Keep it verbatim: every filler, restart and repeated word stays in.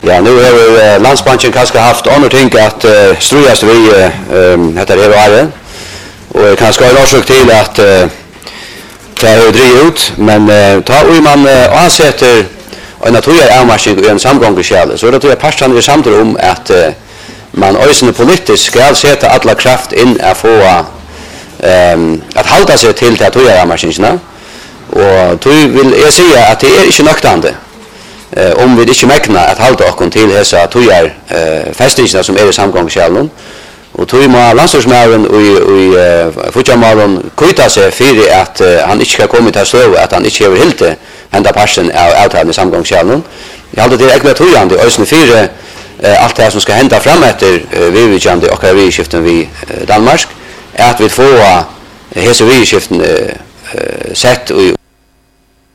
Ja, nu har uh, Landsbanken kanske haft andra ting att uh, strujast vi uh, um, heter det här och kanske har orsak till att uh, det har drivit ut, men uh, ta och man uh, ansätter en naturlig avmarsning och en samgångskälla så det tror jag passan är samt om att uh, man ösnar politiskt ska sätta alla kraft in att få um, att hålla sig till det naturliga avmarsningarna och då vill jag säga att det är inte nöktande. Uh, om vi inte mäknar att hålla oss till dessa tojar uh, fästingarna som är i samgångskällan och tog man landslagsmären och i uh, fotbollsmålen kuita sig för att uh, han inte ska komma till slå att han inte har helt hända passen av avtalen i samgångskällan. Jag hade det ägna tojande och ösnen fyra uh, allt det som ska hända fram efter uh, vidvikande och vi-skiften vid uh, Danmark är att vi får uh, hese vi-skiften uh, uh, sett och